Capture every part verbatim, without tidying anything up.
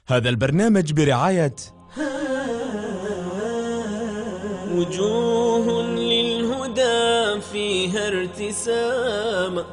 هذا البرنامج برعاية وجوه للهدى فيها ارتسام،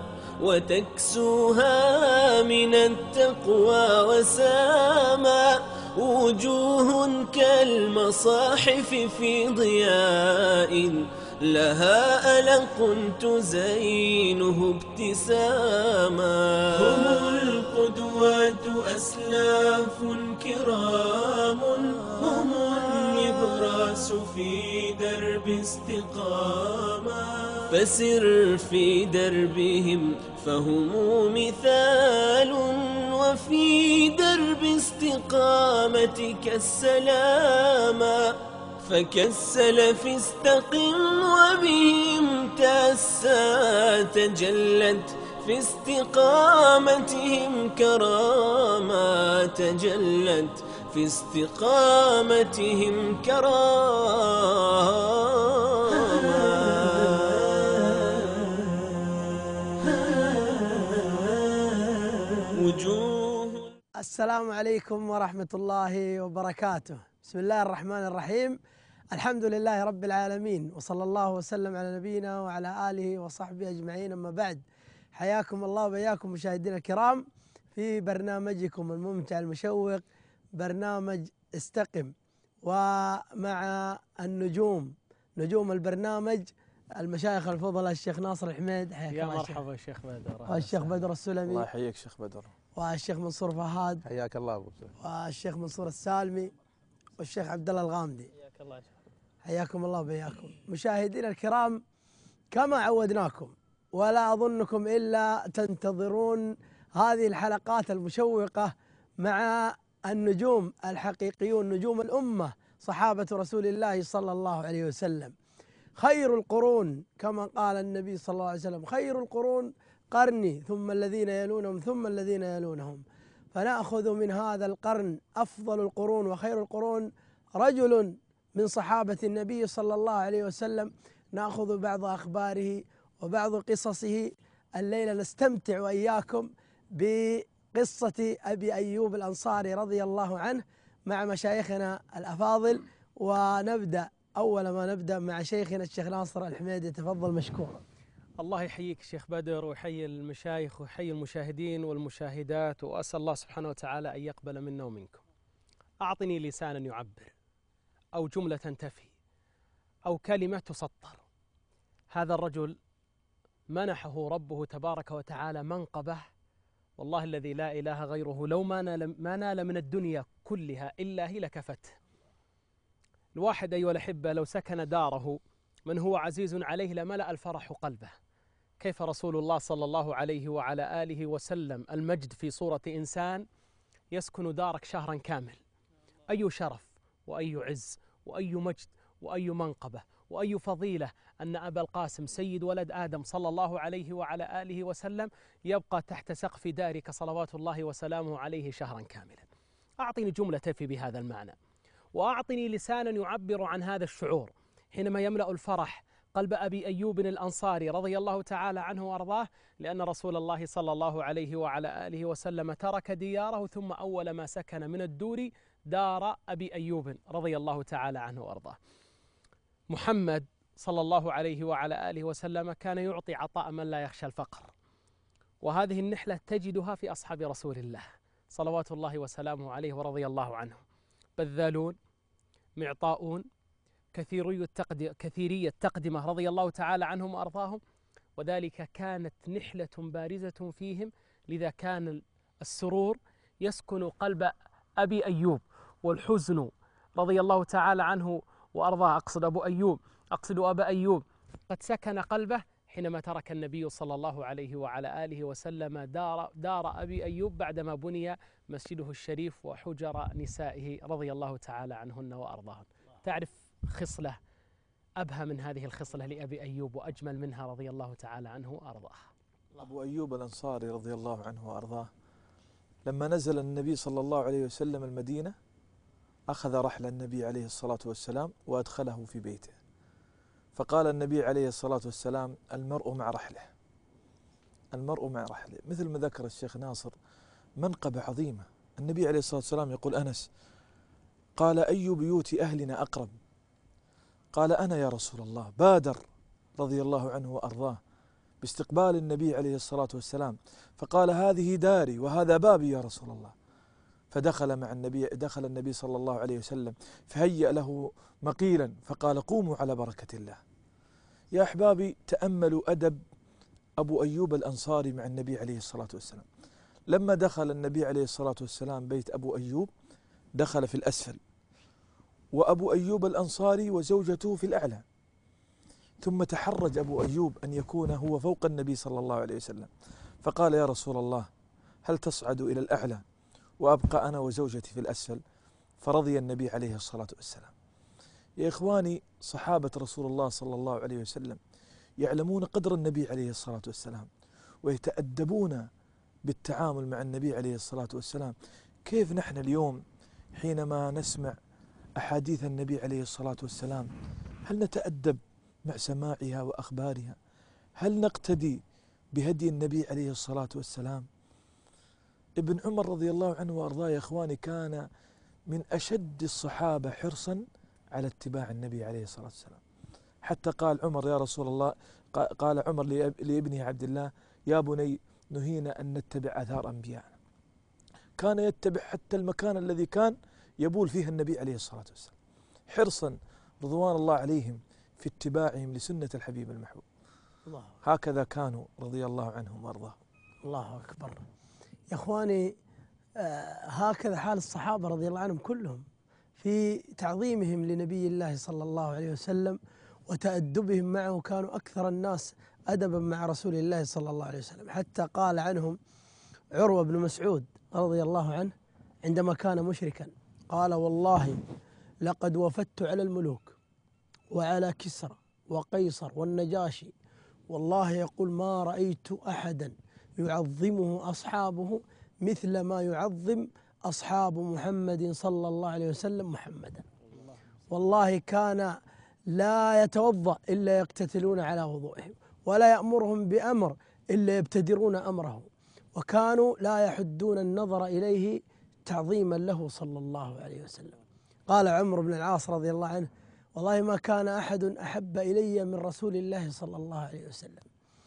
وتكسوها من التقوى وساما. وجوه كالمصاحف في ضياء، لها ألق تزينه ابتساما. هم القدوات أسلاف كرام، هم النبراس في درب استقامة. فسر في دربهم فهم مثال، وفي درب استقامتك السلام. فكالسلف استقم وبهم تأسى، تجلت في استقامتهم كرامة. تجلت في استقامتهم كرامة. وجوه. السلام عليكم ورحمة الله وبركاته. بسم الله الرحمن الرحيم. الحمد لله رب العالمين، وصلى الله وسلم على نبينا وعلى آله وصحبه أجمعين. أما بعد، حياكم الله وبياكم مشاهدينا الكرام في برنامجكم الممتع المشوق، برنامج استقم، ومع النجوم نجوم البرنامج المشايخ الفضلاء الشيخ ناصر الحميد، حياك يا الله مرحبا الشيخ بدر. والشيخ بدر السلمي. الله يحييك شيخ بدر. والشيخ منصور فهاد. حياك الله ابو بدر. والشيخ منصور السالمي. والشيخ عبد الله الغامدي. حياك الله. حياكم الله وبياكم مشاهدينا الكرام. كما عودناكم، ولا أظنكم إلا تنتظرون هذه الحلقات المشوقة مع النجوم الحقيقيون، نجوم الأمة، صحابة رسول الله صلى الله عليه وسلم. خير القرون كما قال النبي صلى الله عليه وسلم: خير القرون قرني، ثم الذين يلونهم، ثم الذين يلونهم. فنأخذ من هذا القرن أفضل القرون وخير القرون رجل من صحابة النبي صلى الله عليه وسلم، نأخذ بعض أخباره وبعض قصصه. الليلة نستمتع وإياكم بقصة أبي أيوب الأنصاري رضي الله عنه مع مشايخنا الأفاضل. ونبدأ أول ما نبدأ مع شيخنا الشيخ ناصر الحميدي، تفضل مشكورا. الله يحييك شيخ بدر، ويحيي المشايخ ويحيي المشاهدين والمشاهدات، وأسأل الله سبحانه وتعالى أن يقبل منا ومنكم. أعطني لسانا يعبر، أو جملة تفي، أو كلمة تسطر. هذا الرجل منحه ربه تبارك وتعالى منقبة، والله الذي لا إله غيره لو ما نال, ما نال من الدنيا كلها إلا هي لكفته. الواحد أيها الأحبة لو سكن داره من هو عزيز عليه لملأ الفرح قلبه. كيف رسول الله صلى الله عليه وعلى آله وسلم المجد في صورة إنسان يسكن دارك شهرا كامل؟ أي شرف وأي عز وأي مجد وأي منقبة وأي فضيلة أن أبا القاسم سيد ولد آدم صلى الله عليه وعلى آله وسلم يبقى تحت سقف دارك صلوات الله وسلامه عليه شهرا كاملا. أعطني جملة تفي بهذا المعنى، وأعطني لسانا يعبر عن هذا الشعور حينما يملأ الفرح قلب أبي أيوب الأنصاري رضي الله تعالى عنه وأرضاه، لأن رسول الله صلى الله عليه وعلى آله وسلم ترك دياره، ثم أول ما سكن من الدور دار أبي أيوب رضي الله تعالى عنه وأرضاه. محمد صلى الله عليه وعلى آله وسلم كان يعطي عطاء من لا يخشى الفقر، وهذه النحلة تجدها في أصحاب رسول الله صلوات الله وسلامه عليه ورضي الله عنهم. بذالون، معطاؤون، كثيري التقدمة, كثيري التقدمة رضي الله تعالى عنهم وأرضاهم، وذلك كانت نحلة بارزة فيهم. لذا كان السرور يسكن قلب أبي أيوب، والحزن رضي الله تعالى عنه وأرضاه، أقصد أبو أيوب أقصد أبا أيوب قد سكن قلبه حينما ترك النبي صلى الله عليه وعلى آله وسلم دار, دار أبي أيوب بعدما بني مسجده الشريف وحجر نسائه رضي الله تعالى عنهن وأرضاهن. تعرف خصلة أبهى من هذه الخصلة لأبي أيوب وأجمل منها رضي الله تعالى عنه وأرضاه؟ أبو أيوب الأنصاري رضي الله عنه وأرضاه لما نزل النبي صلى الله عليه وسلم المدينة أخذ رحل النبي عليه الصلاة والسلام وأدخله في بيته، فقال النبي عليه الصلاة والسلام: المرء مع رحله، المرء مع رحله. مثل ما ذكر الشيخ ناصر، منقبة عظيمة النبي عليه الصلاة والسلام يقول أنس قال أي بيوت أهلنا أقرب؟ قال أنا يا رسول الله. بادر رضي الله عنه وأرضاه باستقبال النبي عليه الصلاة والسلام فقال هذه داري وهذا بابي يا رسول الله. فدخل مع النبي دخل النبي صلى الله عليه وسلم فهيأ له مقيلا فقال قوموا على بركة الله. يا أحبابي تأملوا أدب أبو أيوب الأنصاري مع النبي عليه الصلاة والسلام. لما دخل النبي عليه الصلاة والسلام بيت أبو أيوب دخل في الأسفل، وأبو أيوب الأنصاري وزوجته في الأعلى، ثم تحرج أبو أيوب أن يكون هو فوق النبي صلى الله عليه وسلم، فقال يا رسول الله هل تصعد إلى الأعلى وأبقى أنا وزوجتي في الأسفل؟ فرضي النبي عليه الصلاة والسلام. يا إخواني، صحابة رسول الله صلى الله عليه وسلم يعلمون قدر النبي عليه الصلاة والسلام ويتأدبون بالتعامل مع النبي عليه الصلاة والسلام. كيف نحن اليوم حينما نسمع أحاديث النبي عليه الصلاة والسلام هل نتأدب مع سماعها وأخبارها؟ هل نقتدي بهدي النبي عليه الصلاة والسلام؟ ابن عمر رضي الله عنه وأرضاه يا إخواني كان من أشد الصحابة حرصا على اتباع النبي عليه الصلاة والسلام، حتى قال عمر يا رسول الله، قال عمر لابنه عبد الله يا بني نهينا أن نتبع آثار أنبيائنا. كان يتبع حتى المكان الذي كان يبول فيه النبي عليه الصلاة والسلام، حرصا رضوان الله عليهم في اتباعهم لسنة الحبيب المحبوب. الله. هكذا كانوا رضي الله عنهم وارضاهم. الله أكبر. يا إخواني، آه هكذا حال الصحابة رضي الله عنهم كلهم في تعظيمهم لنبي الله صلى الله عليه وسلم وتأدبهم معه. كانوا أكثر الناس أدبا مع رسول الله صلى الله عليه وسلم، حتى قال عنهم عروة بن مسعود رضي الله عنه عندما كان مشركا قال والله لقد وفدت على الملوك وعلى كسرى وقيصر والنجاشي، والله يقول ما رأيت أحدا يعظمه أصحابه مثل ما يعظم أصحاب محمد صلى الله عليه وسلم محمدا. والله كان لا يتوضأ إلا يقتتلون على وضوئهم، ولا يأمرهم بأمر إلا يبتدرون أمره، وكانوا لا يحدون النظر إليه تعظيما له صلى الله عليه وسلم. قال عمرو بن العاص رضي الله عنه والله ما كان أحد أحب إلي من رسول الله صلى الله عليه وسلم،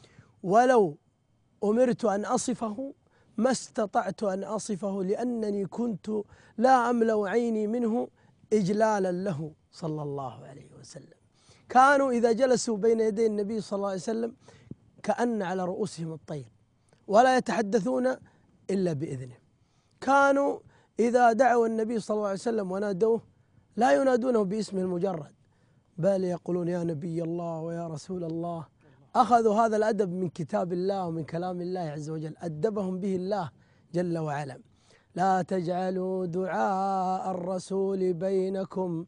ولو أمرت أن أصفه ما استطعت أن أصفه لأنني كنت لا أملأ عيني منه إجلالا له صلى الله عليه وسلم. كانوا إذا جلسوا بين يدي النبي صلى الله عليه وسلم كأن على رؤوسهم الطير، ولا يتحدثون إلا بإذنه. كانوا إذا دعوا النبي صلى الله عليه وسلم ونادوه لا ينادونه باسمه المجرد، بل يقولون يا نبي الله ويا رسول الله. أخذوا هذا الأدب من كتاب الله ومن كلام الله عز وجل، أدبهم به الله جل وعلا. لا تجعلوا دعاء الرسول بينكم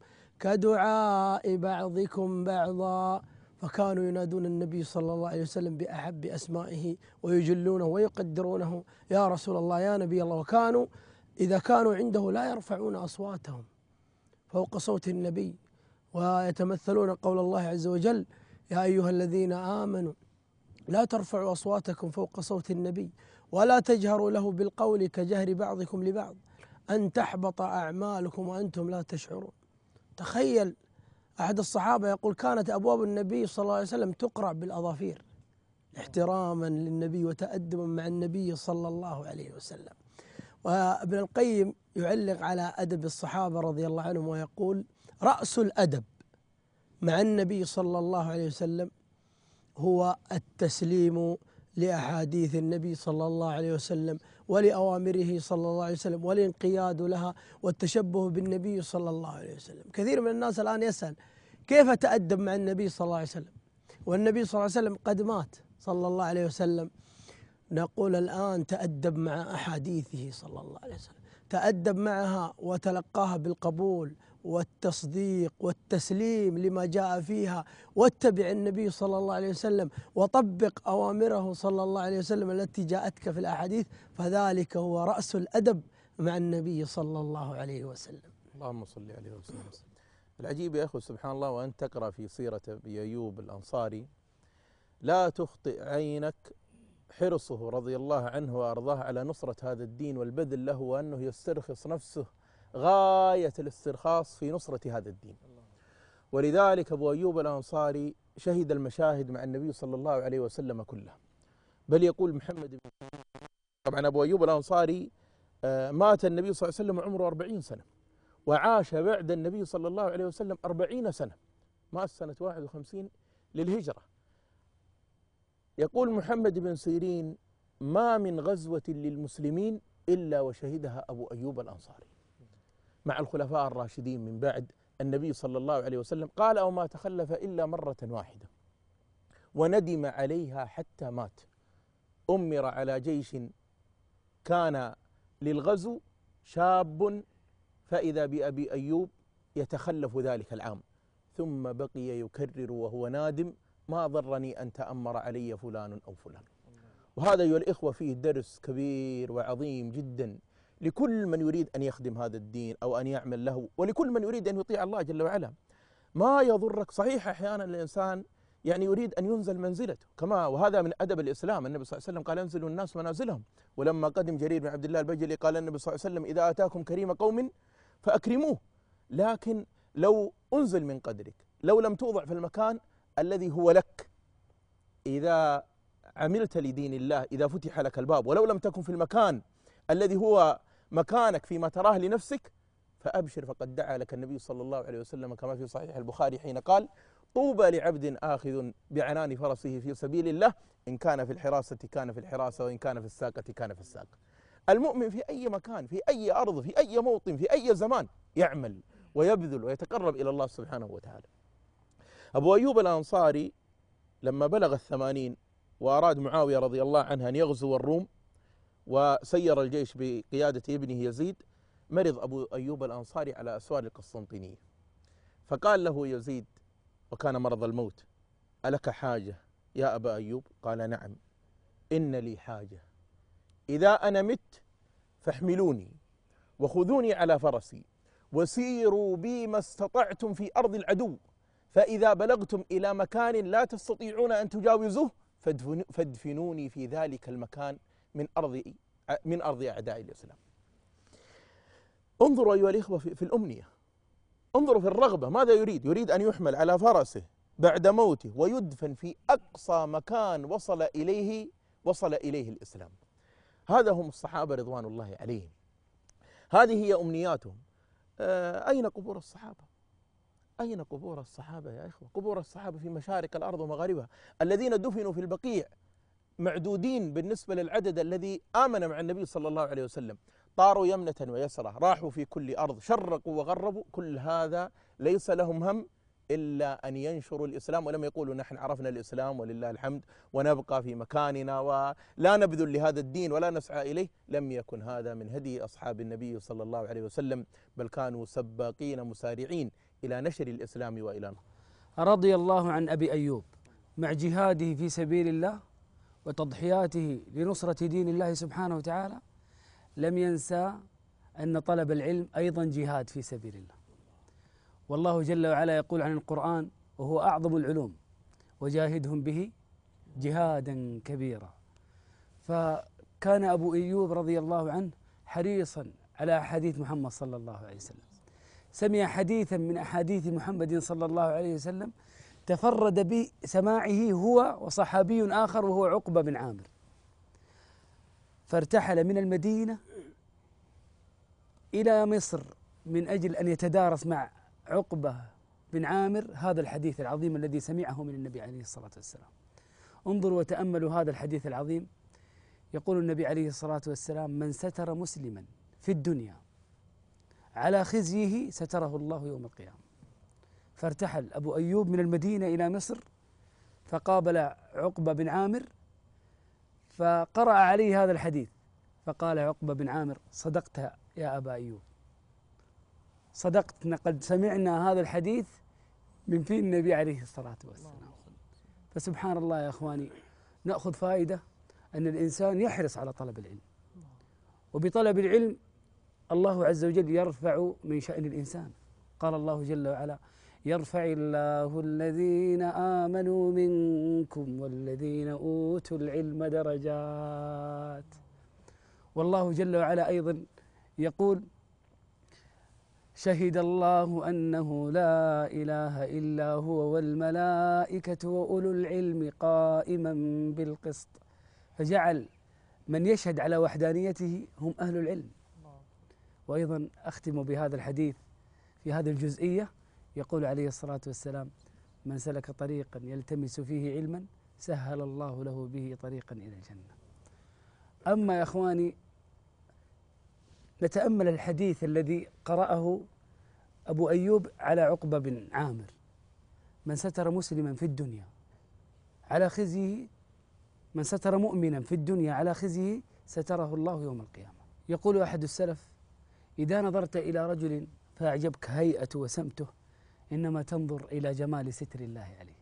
كدعاء بعضكم بعضا. فكانوا ينادون النبي صلى الله عليه وسلم بأحب أسمائه ويجلونه ويقدرونه يا رسول الله يا نبي الله. وكانوا إذا كانوا عنده لا يرفعون أصواتهم فوق صوت النبي، ويتمثلون قول الله عز وجل يا أيها الذين آمنوا لا ترفعوا أصواتكم فوق صوت النبي ولا تجهروا له بالقول كجهر بعضكم لبعض أن تحبط أعمالكم وأنتم لا تشعرون. تخيل أحد الصحابة يقول كانت أبواب النبي صلى الله عليه وسلم تقرع بالأظافير احتراما للنبي وتأدبا مع النبي صلى الله عليه وسلم. وابن القيم يعلق على أدب الصحابة رضي الله عنهم ويقول رأس الأدب مع النبي صلى الله عليه وسلم هو التسليم لأحاديث النبي صلى الله عليه وسلم ولأوامره صلى الله عليه وسلم والانقياد لها والتشبه بالنبي صلى الله عليه وسلم. كثير من الناس الآن يسأل كيف تأدب مع النبي صلى الله عليه وسلم والنبي صلى الله عليه وسلم قد مات صلى الله عليه وسلم. نقول الآن تأدب مع أحاديثه صلى الله عليه وسلم، تأدب معها وتلقاها بالقبول والتصديق والتسليم لما جاء فيها، واتبع النبي صلى الله عليه وسلم وطبق أوامره صلى الله عليه وسلم التي جاءتك في الأحاديث، فذلك هو رأس الأدب مع النبي صلى الله عليه وسلم. اللهم صل عليه وسلم. العجيب يا أخو سبحان الله وأن تقرأ في سيرة أبي أيوب الأنصاري لا تخطئ عينك حرصه رضي الله عنه وأرضاه على نصرة هذا الدين والبذل له، وأنه يسترخص نفسه غاية الاسترخاص في نصرة هذا الدين. ولذلك أبو أيوب الأنصاري شهد المشاهد مع النبي صلى الله عليه وسلم كلها. بل يقول محمد بن طبعا أبو أيوب الأنصاري مات النبي صلى الله عليه وسلم عمره أربعين سنة، وعاش بعد النبي صلى الله عليه وسلم أربعين سنة، مات سنة واحد وخمسين للهجرة. يقول محمد بن سيرين: ما من غزوة للمسلمين إلا وشهدها أبو أيوب الأنصاري مع الخلفاء الراشدين من بعد النبي صلى الله عليه وسلم. قال: أو ما تخلف إلا مرة واحدة وندم عليها حتى مات. أمر على جيش كان للغزو شاب فإذا بأبي أيوب يتخلف ذلك العام، ثم بقي يكرر وهو نادم: ما ضرني أن تأمر علي فلان أو فلان. وهذا أيها الإخوة فيه درس كبير وعظيم جدا لكل من يريد أن يخدم هذا الدين أو أن يعمل له، ولكل من يريد أن يطيع الله جل وعلا. ما يضرك. صحيح أحيانا الإنسان يعني يريد أن ينزل منزلته، كما وهذا من أدب الإسلام. النبي صلى الله عليه وسلم قال: انزلوا الناس منازلهم. ولما قدم جرير بن عبد الله البجلي قال النبي صلى الله عليه وسلم: إذا أتاكم كريم قوم فأكرموه. لكن لو أنزل من قدرك، لو لم توضع في المكان الذي هو لك، إذا عملت لدين الله، إذا فتح لك الباب، ولو لم تكن في المكان الذي هو مكانك فيما تراه لنفسك، فأبشر، فقد دعا لك النبي صلى الله عليه وسلم كما في صحيح البخاري حين قال: طوبى لعبد آخذ بعنان فرسه في سبيل الله، إن كان في الحراسة كان في الحراسة، وإن كان في الساقة كان في الساقة. المؤمن في أي مكان، في أي أرض، في أي موطن، في أي زمان يعمل ويبذل ويتقرب إلى الله سبحانه وتعالى. أبو أيوب الأنصاري لما بلغ الثمانين وأراد معاوية رضي الله عنه أن يغزو الروم وسير الجيش بقيادة ابنه يزيد، مرض أبو أيوب الأنصاري على أسوار القسطنطينية، فقال له يزيد وكان مرض الموت: ألك حاجة يا أبا أيوب؟ قال: نعم، إن لي حاجة. إذا أنا مت فاحملوني وخذوني على فرسي وسيروا بي ما استطعتم في أرض العدو، فإذا بلغتم إلى مكان لا تستطيعون أن تجاوزوه فادفنوني في ذلك المكان من أرض من أرض أعداء الإسلام. انظروا أيها الإخوة في الأمنية، انظروا في الرغبة. ماذا يريد؟ يريد أن يحمل على فرسه بعد موته ويدفن في أقصى مكان وصل إليه وصل إليه الإسلام. هذا هم الصحابة رضوان الله عليهم، هذه هي أمنياتهم. أين قبور الصحابة؟ أين قبور الصحابة يا إخوة؟ قبور الصحابة في مشارق الأرض ومغاربها، الذين دفنوا في البقيع معدودين بالنسبة للعدد الذي آمن مع النبي صلى الله عليه وسلم. طاروا يمنة ويسرة، راحوا في كل أرض، شرقوا وغربوا، كل هذا ليس لهم هم إلا أن ينشروا الإسلام، ولم يقولوا نحن عرفنا الإسلام ولله الحمد ونبقى في مكاننا ولا نبذل لهذا الدين ولا نسعى إليه. لم يكن هذا من هدي أصحاب النبي صلى الله عليه وسلم، بل كانوا سباقين مسارعين إلى نشر الإسلام وإلى نصره. رضي الله عن أبي أيوب مع جهاده في سبيل الله وتضحياته لنصرة دين الله سبحانه وتعالى، لم ينسى أن طلب العلم أيضا جهاد في سبيل الله. والله جل وعلا يقول عن القرآن: وهو أعظم العلوم وجاهدهم به جهادا كبيرا. فكان أبو أيوب رضي الله عنه حريصا على أحاديث محمد صلى الله عليه وسلم. سمع حديثا من أحاديث محمد صلى الله عليه وسلم تفرد بسماعه هو وصحابي آخر وهو عقبة بن عامر، فارتحل من المدينة إلى مصر من أجل أن يتدارس مع عقبة بن عامر هذا الحديث العظيم الذي سمعه من النبي عليه الصلاة والسلام. انظروا وتأملوا هذا الحديث العظيم. يقول النبي عليه الصلاة والسلام: من ستر مسلما في الدنيا على خزيه ستره الله يوم القيامة. فارتحل أبو أيوب من المدينة إلى مصر، فقابل عقبة بن عامر فقرأ عليه هذا الحديث، فقال عقبة بن عامر: صدقت يا أبا أيوب، صدقت، قد سمعنا هذا الحديث من في النبي عليه الصلاة والسلام. فسبحان الله يا أخواني، نأخذ فائدة أن الإنسان يحرص على طلب العلم، وبطلب العلم الله عز وجل يرفع من شأن الإنسان. قال الله جل وعلا: يرفع الله الذين آمنوا منكم والذين أوتوا العلم درجات. والله جل وعلا أيضا يقول شهد الله أنه لا إله إلا هو والملائكة وأولو العلم قائما بالقسط، فجعل من يشهد على وحدانيته هم أهل العلم. وأيضا أختم بهذا الحديث في هذه الجزئية، يقول عليه الصلاة والسلام من سلك طريقا يلتمس فيه علما سهل الله له به طريقا إلى الجنة. أما يا أخواني نتأمل الحديث الذي قرأه أبو أيوب على عقبة بن عامر: من ستر مسلما في الدنيا على خزيه، من ستر مؤمنا في الدنيا على خزيه ستره الله يوم القيامة. يقول أحد السلف: إذا نظرت إلى رجل فأعجبك هيئة وسمته إنما تنظر إلى جمال ستر الله عليه.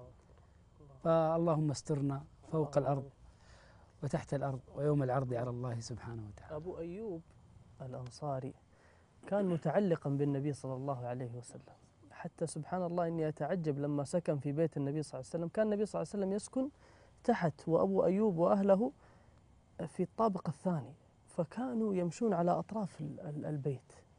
فاللهم استرنا فوق الأرض وتحت الأرض ويوم العرض على الله سبحانه وتعالى. أبو أيوب الأنصاري كان متعلقا بالنبي صلى الله عليه وسلم، حتى سبحان الله إني أتعجب لما سكن في بيت النبي صلى الله عليه وسلم، كان النبي صلى الله عليه وسلم يسكن تحت وأبو أيوب وأهله في الطابق الثاني، فكانوا يمشون على أطراف البيت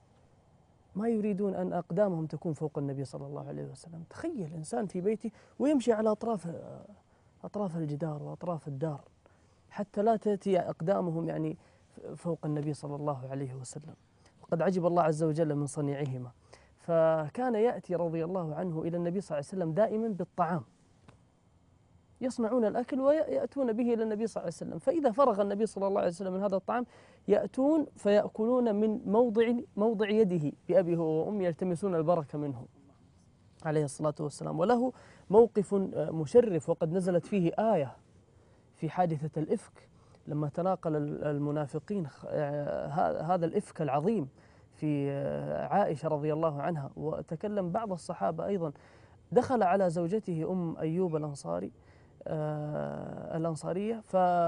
ما يريدون أن أقدامهم تكون فوق النبي صلى الله عليه وسلم. تخيل إنسان في بيته ويمشي على أطراف أطراف الجدار وأطراف الدار حتى لا تأتي أقدامهم يعني فوق النبي صلى الله عليه وسلم. وقد عجب الله عز وجل من صنيعهما، فكان يأتي رضي الله عنه إلى النبي صلى الله عليه وسلم دائما بالطعام، يصنعون الأكل ويأتون به إلى النبي صلى الله عليه وسلم، فإذا فرغ النبي صلى الله عليه وسلم من هذا الطعام يأتون فيأكلون من موضع موضع يده بأبي هو وأمي، يلتمسون البركة منه عليه الصلاة والسلام. وله موقف مشرف وقد نزلت فيه آية في حادثة الإفك لما تناقل المنافقين هذا الإفك العظيم في عائشة رضي الله عنها، وتكلم بعض الصحابة أيضا دخل على زوجته أم أيوب الأنصاري آه الأنصارية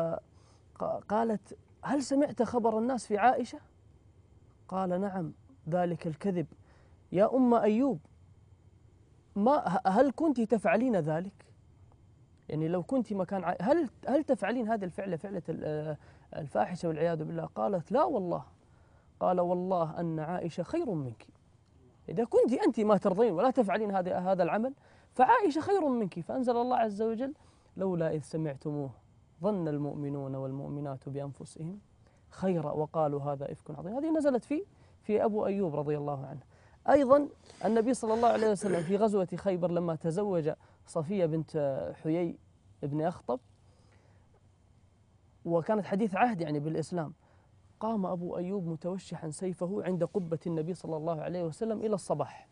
فقالت: هل سمعت خبر الناس في عائشة؟ قال: نعم، ذلك الكذب يا أم أيوب، ما هل كنت تفعلين ذلك؟ يعني لو كنت مكان عائشة هل هل تفعلين هذه الفعلة فعلة الفاحشة والعياذ بالله؟ قالت: لا والله. قال: والله أن عائشة خير منك، إذا كنت أنت ما ترضين ولا تفعلين هذا هذا العمل فعائشة خير منك. فأنزل الله عز وجل: لولا إذ سمعتموه ظن المؤمنون والمؤمنات بأنفسهم خيرا وقالوا هذا إفك عظيم. هذه نزلت في في أبو أيوب رضي الله عنه. أيضا النبي صلى الله عليه وسلم في غزوة خيبر لما تزوج صفية بنت حيي بن أخطب وكانت حديث عهد يعني بالإسلام، قام أبو أيوب متوشحا سيفه عند قبة النبي صلى الله عليه وسلم إلى الصباح.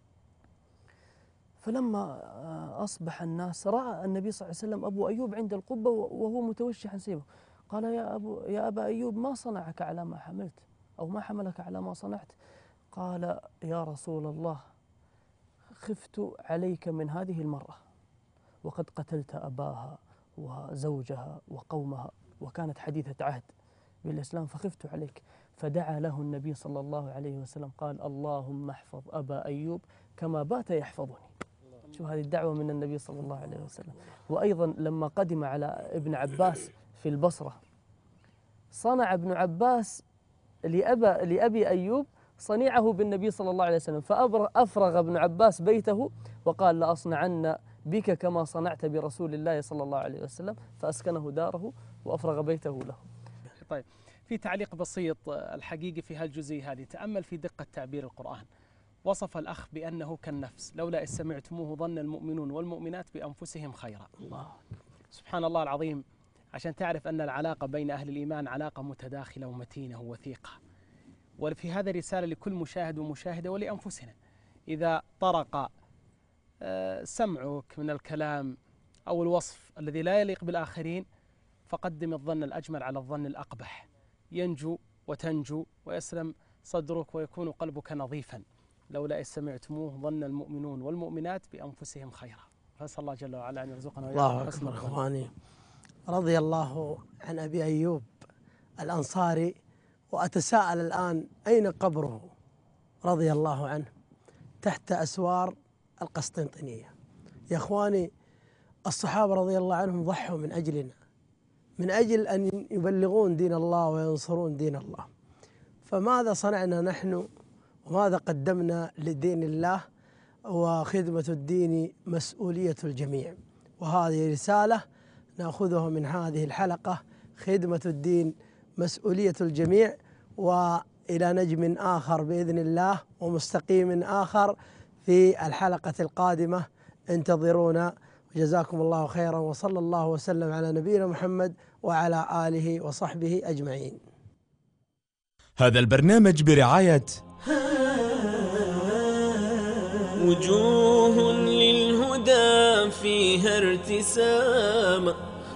فلما أصبح الناس رأى النبي صلى الله عليه وسلم أبو أيوب عند القبة وهو متوشحا سيفه، قال: يا أبو يا أبا أيوب ما صنعك على ما حملت أو ما حملك على ما صنعت؟ قال: يا رسول الله خفت عليك من هذه المرأة وقد قتلت أباها وزوجها وقومها وكانت حديثة عهد بالإسلام فخفت عليك. فدعا له النبي صلى الله عليه وسلم قال: اللهم احفظ أبا أيوب كما بات يحفظني. شوف هذه الدعوة من النبي صلى الله عليه وسلم. وأيضا لما قدم على ابن عباس في البصرة صنع ابن عباس لأبا لأبي أيوب صنيعه بالنبي صلى الله عليه وسلم، فأفرغ ابن عباس بيته وقال: لأصنعن بك كما صنعت برسول الله صلى الله عليه وسلم، فأسكنه داره وأفرغ بيته له. طيب، في تعليق بسيط الحقيقي في هالجزئية هذه، تأمل في دقة تعبير القرآن. وصف الأخ بأنه كالنفس، لولا إذ سمعتموه ظن المؤمنون والمؤمنات بأنفسهم خيرا. الله سبحان الله العظيم، عشان تعرف أن العلاقة بين أهل الإيمان علاقة متداخلة ومتينة ووثيقة. وفي هذا رسالة لكل مشاهد ومشاهدة ولأنفسنا. إذا طرق سمعك من الكلام أو الوصف الذي لا يليق بالآخرين فقدم الظن الأجمل على الظن الأقبح، ينجو وتنجو ويسلم صدرك ويكون قلبك نظيفا. لولا إذ سمعتموه ظن المؤمنون والمؤمنات بأنفسهم خيرا. فأسأل الله جل وعلا أن يرزقنا الله أكبر. إخواني، رضي الله عن أبي أيوب الأنصاري، وأتساءل الآن أين قبره رضي الله عنه؟ تحت أسوار القسطنطينية. يا إخواني، الصحابة رضي الله عنهم ضحوا من أجلنا، من أجل أن يبلغون دين الله وينصرون دين الله. فماذا صنعنا نحن وماذا قدمنا لدين الله؟ وخدمة الدين مسؤولية الجميع، وهذه رسالة نأخذها من هذه الحلقة: خدمة الدين مسؤولية الجميع. وإلى نجم آخر بإذن الله ومستقيم آخر في الحلقة القادمة، انتظرونا، وجزاكم الله خيرا، وصلى الله وسلم على نبينا محمد وعلى آله وصحبه أجمعين. هذا البرنامج برعاية وجوه للهدى فيها ارتسام،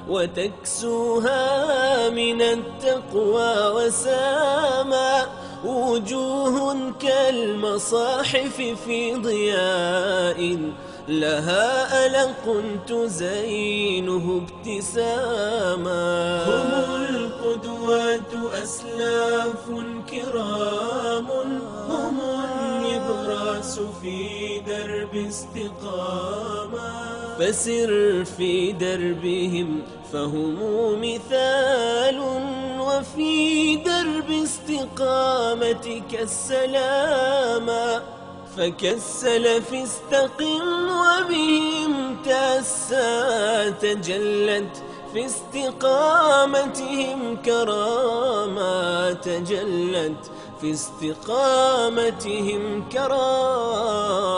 وتكسوها من التقوى وساما، وجوه كالمصاحف في ضياء، لها ألق تزينه ابتساما. هم القدوات أسلاف كرام، هم النبراس في درب استقامة، فسر في دربهم فهم مثال، وفي درب استقامتك السلامة. فكالسلف استقم وبهم تأسى، تجلت في استقامتهم كرامة، تجلت في استقامتهم كرامة.